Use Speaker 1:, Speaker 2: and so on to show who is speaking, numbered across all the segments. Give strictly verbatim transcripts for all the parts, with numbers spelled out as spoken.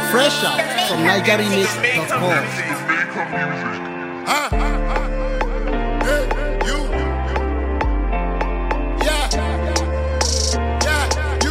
Speaker 1: Fresh out from niger remix dot com.
Speaker 2: Huh? Hey, you. Yeah. Yeah,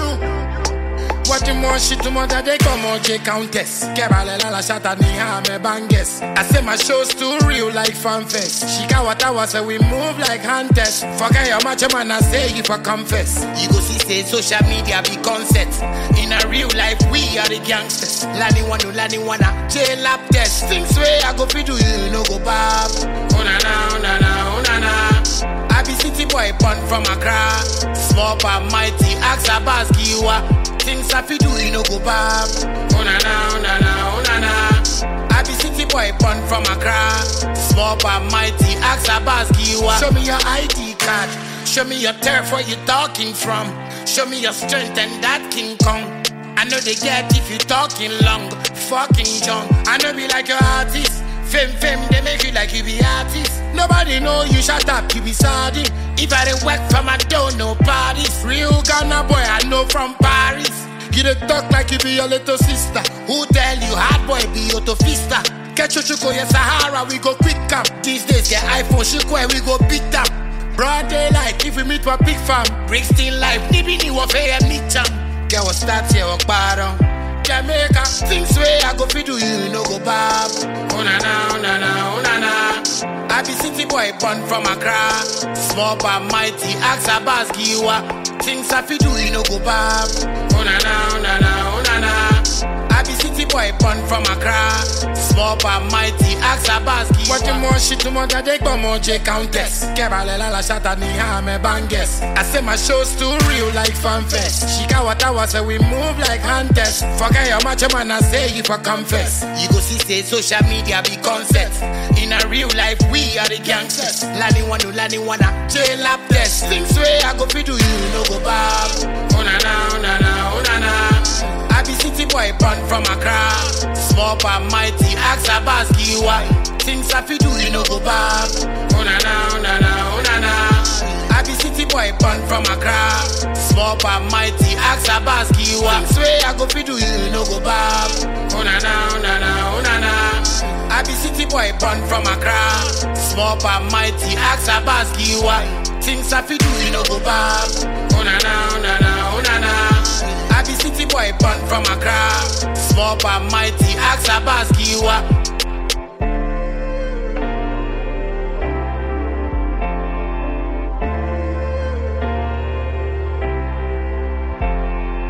Speaker 2: you. Watching more shit to mother, they come on J Countess. Kebalela la shata ni ha me banges. I say my show's too real like fanfest. She got what I was, so we move like hunters. Forget your macho man, I say if I confess. You go see say social media be concept. In a real life, we are the gangsters. Lani wanu, lani wana, jail lap test. Things way I go fi do you, no go bab. Oh na na, oh na na, oh na na. I be city boy born from Accra. Small but mighty, ask a bas giwa. Things I fi do you, no go bab. Oh na na, oh na na, oh na na. I be city boy born from Accra. Small but mighty, ask a bas giwa. Show me your I D card. Show me your turf, where you talking from. Show me your strength and that King Kong. I know they get if you talking long, fucking junk. I know be like your artist. Fame, fame, they make you like you be artist. Nobody know you shut up, you be sardine. If I didn't work from I don't know parties. Real Ghana boy, I know from Paris. You dey talk like you be your little sister. Who tell you hard boy be your tofista? Get your chuko, yes Sahara, we go quick up. These days get iPhone, chuko, we go beat up. Broad daylight, if we meet for big fam. Brixton life, nibi ni warfare meet jam. Get what starts here, walk bottom. Jamaica, things way I go fi do you, no go bab. Oh na na, oh na na, oh na na. I be city boy born from Accra. Small but mighty, ask a bas giwa. Things I fi do you, no go bab. Oh na na, oh na na, oh na na. I be city boy born from Accra. Small but mighty, ask a bas giwa. Watching more shit to mother, they come on J Countess. Kebalela la shata ni ha me banges. I say my show's too real like fanfest. She got what I was, so we move like hunters. Forget your macho man, I say if I confess. You go see say social media be concept. In a real life, we are the gangsters. Lani wanu, lani wana, jail lap test. Things way I go fi do you, no go bab. Oh na na, oh na na, oh na na. I be city boy born from Accra. Small but mighty, ask a bas giwa. Things I fi do you, no go bab. Oh na na, oh na na, oh na na. I be city boy born from Accra. Small but mighty, ask a bas giwa. Things way I go fi do you, no go bab. Oh na na, oh na na, oh na na. I be city boy born from Accra. Small but mighty, ask a bas giwa. Things I fi do you, no go bab. Oh na na, oh na na, oh na na. I be city boy born from Accra. Small but mighty, ask a bas giwa.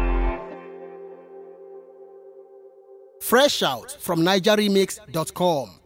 Speaker 1: Fresh out from niger remix dot com.